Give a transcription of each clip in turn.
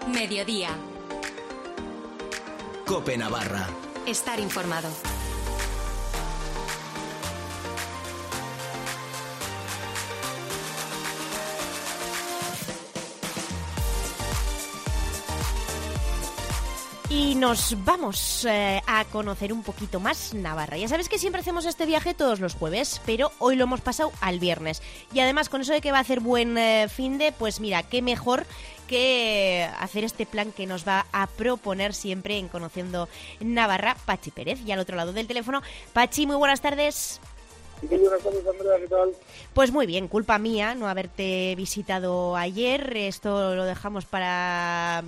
Mediodía. COPE Navarra. Estar informado. Y nos vamos a conocer un poquito más Navarra. Ya sabes que siempre hacemos este viaje todos los jueves, pero hoy lo hemos pasado al viernes. Y además, con eso de que va a hacer buen finde, pues mira, qué mejor que hacer este plan que nos va a proponer siempre en Conociendo Navarra, Pachi Pérez. Y al otro lado del teléfono, Pachi, muy buenas tardes. Muy buenas tardes, Andrea, ¿qué tal? Pues muy bien, culpa mía no haberte visitado ayer. Esto lo dejamos para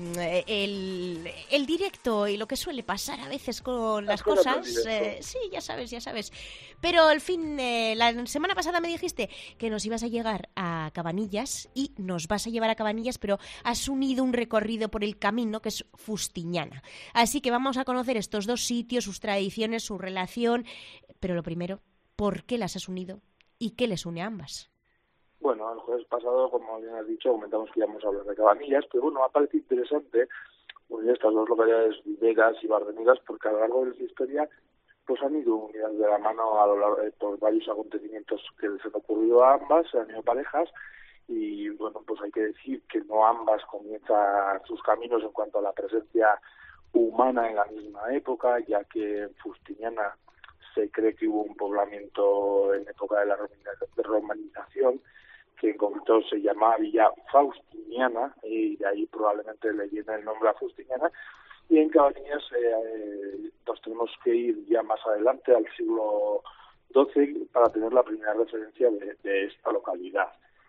el directo y lo que suele pasar a veces con las cosas. Sí, ya sabes. Pero al fin, la semana pasada me dijiste que nos ibas a llegar a Cabanillas y nos vas a llevar a Cabanillas, pero has unido un recorrido por el camino que es Fustiñana. Así que vamos a conocer estos dos sitios, sus tradiciones, su relación. Pero lo primero, ¿por qué las has unido y qué les une a ambas? Bueno, el jueves pasado, como bien has dicho, comentamos que íbamos a hablar de Cabanillas, pero bueno, me ha parecido interesante pues, estas dos localidades viveras y bardeneras, porque a lo largo de su historia pues han ido unidas de la mano a lo largo, por varios acontecimientos que les han ocurrido a ambas, se han ido parejas, y bueno, pues hay que decir que no ambas comienzan sus caminos en cuanto a la presencia humana en la misma época, ya que en Fustiñana se cree que hubo un poblamiento en época de la romanización, que en concreto se llamaba Villa Faustiniana, y de ahí probablemente le viene el nombre a Fustiñana. Y en Cabanillas nos tenemos que ir ya más adelante, al siglo XII, para tener la primera referencia de esta localidad.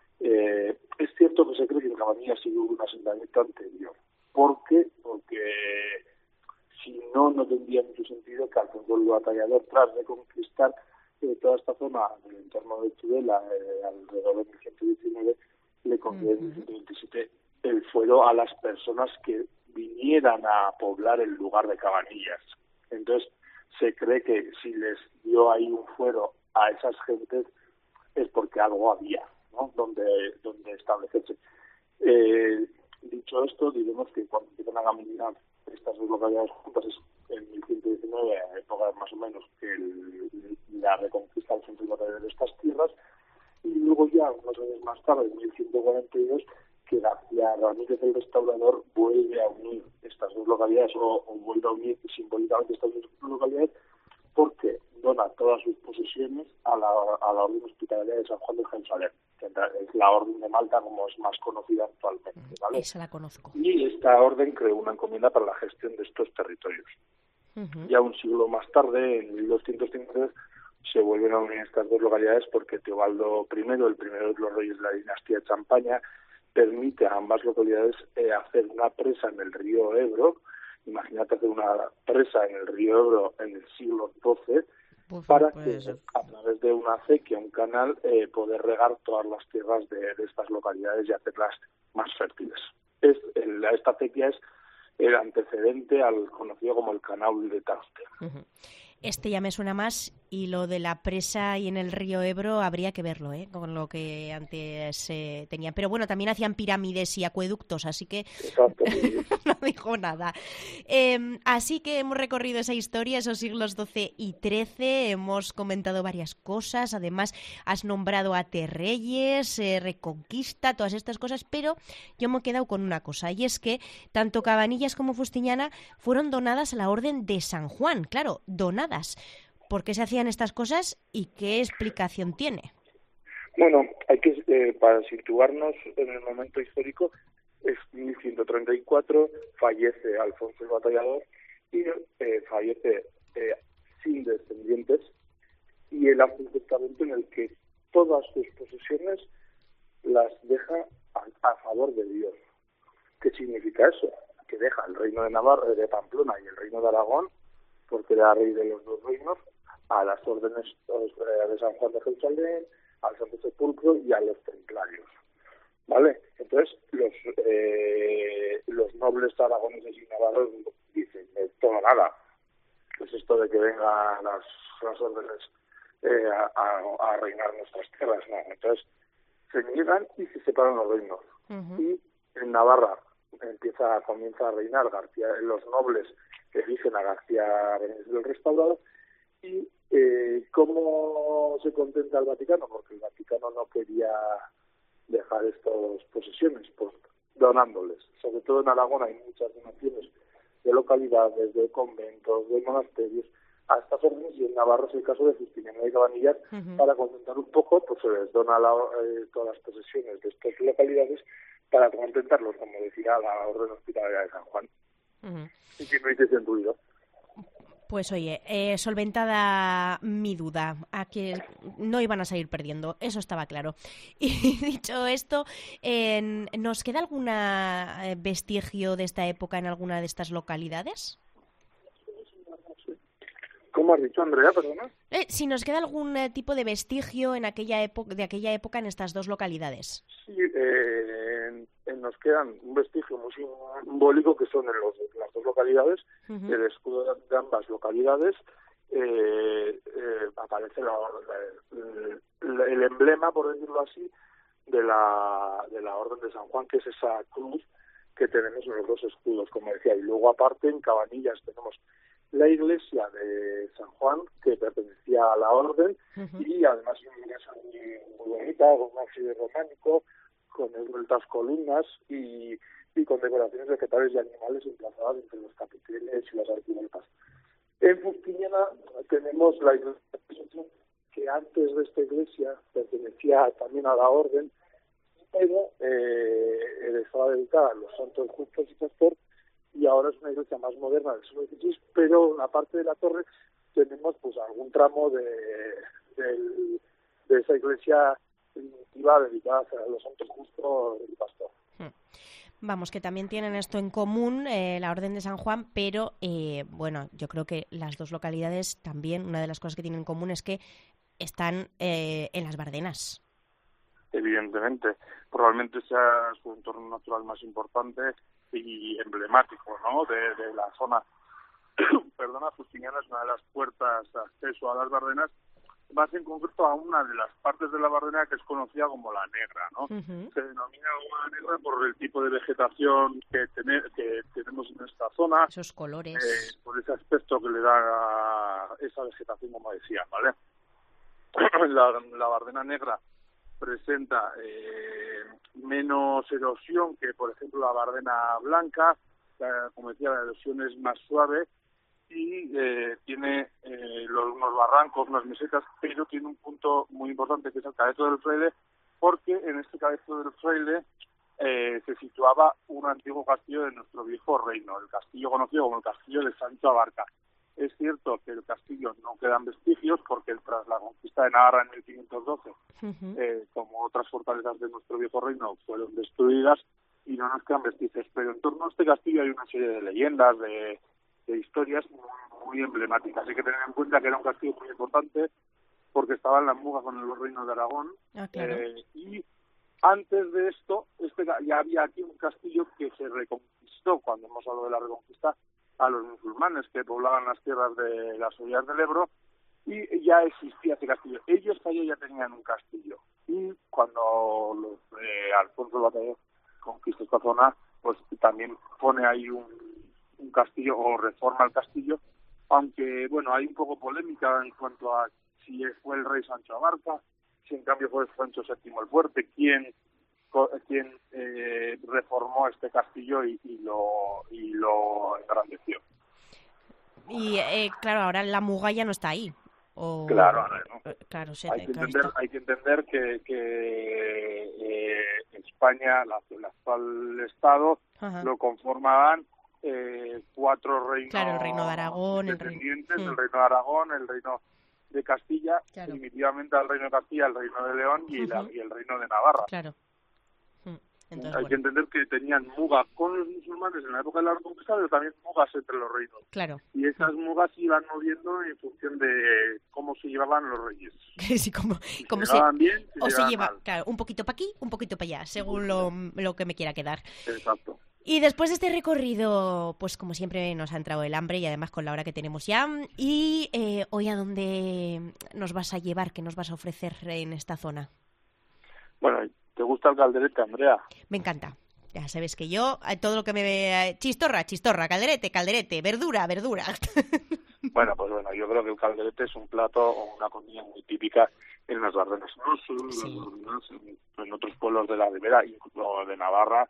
Es cierto que se cree que en Cabanillas sí hubo un asentamiento anterior. ¿Por qué? Porque si no, no tendría mucho sentido que Alfonso el Batallador, tras de conquistar toda esta zona del entorno de Tudela, alrededor de 1119, le concediera en 1127 el fuero a las personas que vinieran a poblar el lugar de Cabanillas. Entonces, se cree que si les dio ahí un fuero a esas gentes es porque algo había, ¿no?, donde establecerse. Dicho esto, diremos que cuando empiezan a caminar estas dos localidades juntas es en 1119, a época más o menos que la reconquista del centro de estas tierras, y luego ya unos años más tarde, en 1142, que García Ramírez el Restaurador vuelve a unir estas dos localidades, o vuelve a unir simbólicamente estas dos localidades, porque dona todas sus posesiones a la Orden Hospitalaria de San Juan de Jerusalén, que es la Orden de Malta como es más conocida actualmente, ¿vale? Esa la conozco. Y esta orden creó una encomienda para la gestión de estos territorios. Ya un siglo más tarde, en 1253, se vuelven a unir estas dos localidades porque Teobaldo I, el primero de los reyes de la dinastía de Champaña, permite a ambas localidades hacer una presa en el río Ebro. Imagínate hacer una presa en el río Ebro en el siglo XII, para que a través de una acequia, un canal, poder regar todas las tierras de estas localidades y hacerlas más fértiles. Esta acequia es el antecedente al conocido como el Canal de Tauste. Este ya me suena más, y lo de la presa y en el río Ebro habría que verlo, con lo que antes tenían. Pero bueno, también hacían pirámides y acueductos, así que no dijo nada. Así que hemos recorrido esa historia, esos siglos XII y XIII, hemos comentado varias cosas, además has nombrado a Terreyes, Reconquista, todas estas cosas, pero yo me he quedado con una cosa, y es que tanto Cabanillas como Fustiñana fueron donadas a la Orden de San Juan, claro, donadas. ¿Por qué se hacían estas cosas y qué explicación tiene? Bueno, hay que para situarnos en el momento histórico, es 1134, fallece Alfonso el Batallador y fallece sin descendientes, y él hace un testamento en el que todas sus posesiones las deja a favor de Dios. ¿Qué significa eso? Que deja el reino de Navarra, de Pamplona y el reino de Aragón, porque era rey de los dos reinos, a las órdenes de San Juan de Jerusalén, al Santo Sepulcro y a los templarios, ¿vale? Entonces los nobles aragoneses y navarros dicen, todo nada, ¿qué es esto de que vengan las órdenes a reinar nuestras tierras? No, entonces se niegan y se separan los reinos. Y en Navarra comienza a reinar García, los nobles que eligen a García del Restaurado. Y ¿cómo se contenta el Vaticano? Porque el Vaticano no quería dejar estas posesiones, pues donándoles. Sobre todo en Aragón hay muchas donaciones de localidades, de conventos, de monasterios, a estas órdenes, y en Navarra es el caso de Justiniano de Cabanillas. Para contentar un poco, pues se les dona todas las posesiones de estas localidades para contentarlos, como decía la Orden Hospitalaria de San Juan. Y que no hiciesen ruido. Pues oye, solventada mi duda, a que no iban a salir perdiendo, eso estaba claro. Y dicho esto, ¿nos queda algún vestigio de esta época en alguna de estas localidades? ¿Cómo has dicho, Andrea? Perdona. Si nos queda algún tipo de vestigio en aquella época en estas dos localidades. Sí, nos quedan un vestigio muy simbólico que son en las dos localidades. El escudo de ambas localidades aparece el emblema, por decirlo así, de la Orden de San Juan, que es esa cruz que tenemos en los dos escudos, como decía. Y luego, aparte, en Cabanillas tenemos la iglesia de San Juan, que pertenecía a la Orden, y además es una iglesia muy bonita, con un ábside románico, con esbeltas columnas y con decoraciones vegetales y animales emplazadas entre los capiteles y las arquivoltas. En Justiniana tenemos la iglesia que antes de esta iglesia pertenecía también a la Orden, pero estaba dedicada a los santos justos y pastor, y ahora es una iglesia más moderna del siglo XVI, pero en la parte de la torre tenemos pues algún tramo de esa iglesia primitiva dedicada a los santos justos y pastor. Vamos, que también tienen esto en común, la Orden de San Juan, pero bueno, yo creo que las dos localidades también, una de las cosas que tienen en común es que están en las Bardenas. Evidentemente, probablemente sea su entorno natural más importante y emblemático, ¿no?, de la zona. Perdona, Justiniana es una de las puertas de acceso a las Bardenas, más en concreto a una de las partes de la Bardena que es conocida como la Negra, ¿no? Se denomina la Negra por el tipo de vegetación que tenemos en esta zona. Esos colores. Por ese aspecto que le da a esa vegetación, como decía, ¿vale? La Bardena Negra presenta menos erosión que, por ejemplo, la Bardena Blanca. Como decía, la erosión es más suave y tiene unos barrancos, unas mesetas, pero tiene un punto muy importante que es el Cabezo del Fraile, porque en este Cabezo del Fraile se situaba un antiguo castillo de nuestro viejo reino, el castillo conocido como el castillo de Sancho Abarca. Es cierto que el castillo no quedan vestigios porque tras la conquista de Navarra en 1512, como otras fortalezas de nuestro viejo reino, fueron destruidas y no nos quedan vestigios. Pero en torno a este castillo hay una serie de leyendas, de historias muy emblemáticas. Hay que tener en cuenta que era un castillo muy importante porque estaba en la muga con los reinos de Aragón. Claro. Y antes de esto, ya había aquí un castillo que se reconquistó, cuando hemos hablado de la reconquista, a los musulmanes que poblaban las tierras de las orillas del Ebro, y ya existía ese castillo. Ellos allí ya tenían un castillo. Y cuando Alfonso el Batallón conquista esta zona, pues también pone ahí un castillo o reforma el castillo, aunque bueno, hay un poco polémica en cuanto a si fue el rey Sancho Abarca, si en cambio fue Sancho VII el Fuerte quien reformó este castillo y lo engrandeció. Y claro, ahora la muga ya no está ahí. Claro, ahora no. Claro, hay que entender que España, el actual Estado, lo conformaban 4 reinos. Claro, el reino de Aragón, el reino de Aragón, el reino de Castilla, claro, primitivamente al reino de Castilla, el reino de León y el reino de Navarra. Claro. Entonces, hay que entender que tenían muga con los musulmanes en la época de la Reconquista, pero también mugas entre los reinos. Claro. Y esas mugas se iban moviendo en función de cómo se llevaban los reyes. Sí, como se llevaban bien, se lleva mal. Claro, un poquito para aquí, un poquito para allá, según lo que me quiera quedar. Exacto. Y después de este recorrido, pues como siempre nos ha entrado el hambre y además con la hora que tenemos ya. Y hoy, ¿a dónde nos vas a llevar? ¿Qué nos vas a ofrecer en esta zona? Bueno, ¿te gusta el calderete, Andrea? Me encanta. Ya sabes que yo, todo lo que me ve... Chistorra, calderete, verdura. Bueno, pues bueno, yo creo que el calderete es un plato o una comida muy típica en las Bardenas. No solo en las Bardenas, en otros pueblos de la Ribera, incluso de Navarra,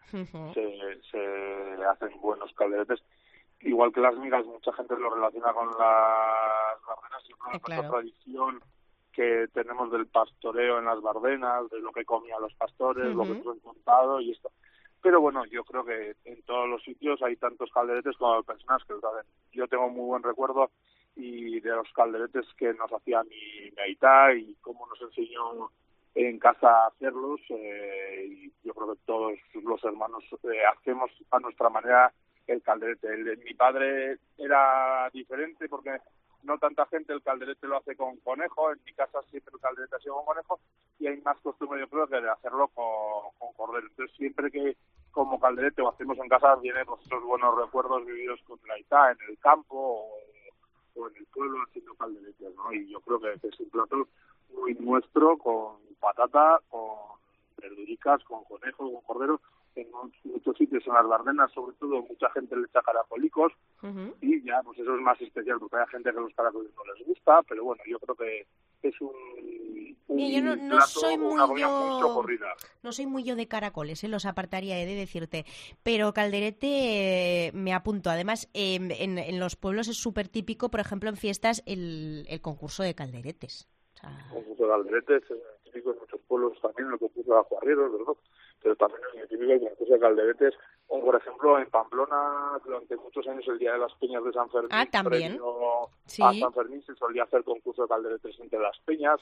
se hacen buenos calderetes. Igual que las migas, mucha gente lo relaciona con las Bardenas, y una tradición que tenemos del pastoreo en las Bardenas, de lo que comían los pastores, lo que tú has contado y esto. Pero bueno, yo creo que en todos los sitios hay tantos calderetes como personas que los hacen. Yo tengo muy buen recuerdo y de los calderetes que nos hacía mi aita y cómo nos enseñó en casa a hacerlos. Y yo creo que todos los hermanos hacemos a nuestra manera el calderete. El de mi padre era diferente porque no tanta gente el calderete lo hace con conejo. En mi casa siempre el calderete ha sido con conejo y hay más costumbre, yo creo, que de hacerlo con cordero. Entonces, siempre que como calderete o hacemos en casa, vienen pues, esos buenos recuerdos vividos con la Aita en el campo o en el pueblo haciendo calderetes, ¿no? Y yo creo que es un plato muy nuestro, con patata, con verduricas, con conejo, con cordero. En muchos sitios en las Bardenas, sobre todo, mucha gente le echa caracolicos y ya, pues eso es más especial, porque hay gente que los caracoles no les gusta, pero bueno, yo creo que es un yo no plato, soy muy una comida muy socorrida. No soy muy yo de caracoles, los apartaría, he de decirte, pero calderete me apunto. Además, en los pueblos es súper típico, por ejemplo, en fiestas, el concurso de calderetes. O sea... El concurso de calderetes es típico en muchos pueblos también, el concurso de ajuarrieros, ¿verdad? Pero también es muy típico el concurso de calderetes, o por ejemplo en Pamplona durante muchos años el Día de las Peñas de San Fermín, también. Sí. A San Fermín se solía hacer concurso de calderetes entre las peñas,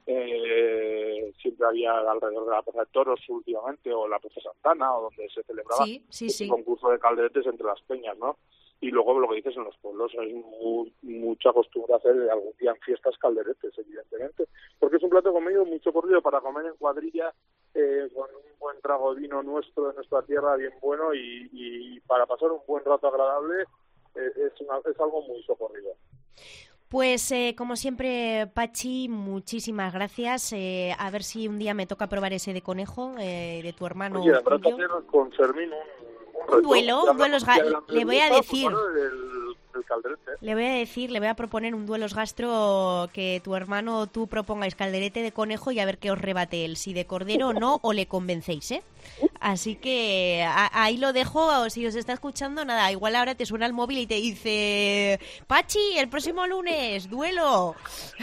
siempre había alrededor de la Plaza de Toros últimamente, o la Plaza Santana, o donde se celebraba ese concurso de calderetes entre las peñas, ¿no? Y luego lo que dices, en los pueblos hay mucha costumbre hacer algún día en fiestas calderetes, evidentemente, porque es un plato comido muy socorrido para comer en cuadrilla, con un buen trago de vino nuestro de nuestra tierra bien bueno y para pasar un buen rato agradable. Es algo muy socorrido. Pues como siempre, Pachi, muchísimas gracias. A ver si un día me toca probar ese de conejo de tu hermano. Oye, habrá que hacer con Fermín un duelo. Le voy a decir. El calderete. Le voy a proponer un duelos gastro, que tu hermano o tú propongáis calderete de conejo y a ver qué os rebate él, si de cordero o no, o le convencéis, ¿eh? Así que ahí lo dejo. Si os está escuchando, nada, igual ahora te suena el móvil y te dice: Pachi, el próximo lunes, duelo.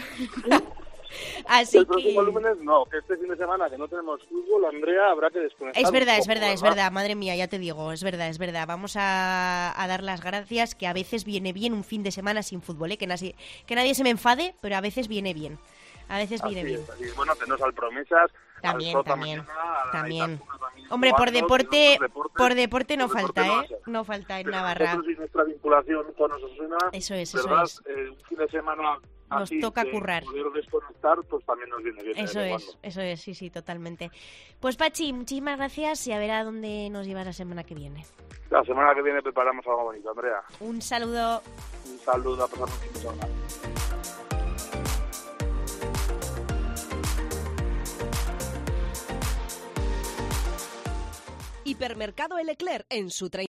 Así el próximo lunes no, que este fin de semana que no tenemos fútbol, Andrea, habrá que desconectar. Es verdad, madre mía, ya te digo, es verdad. Vamos a dar las gracias, que a veces viene bien un fin de semana sin fútbol, que nadie se me enfade, pero a veces viene bien. Bien. Bueno, tenemos al Promesas. También. Hombre, por deporte no falta, No falta en Navarra. Nosotros y nuestra vinculación con Osasuna, eso es. Un fin de semana nos toca currar. Poder desconectar, pues también nos viene bien. Eso es, sí, totalmente. Pues Pachi, muchísimas gracias y a ver a dónde nos llevas la semana que viene. La semana que viene preparamos algo bonito, Andrea. Un saludo, a pasar un fin de semana. Hipermercado El Eclair en su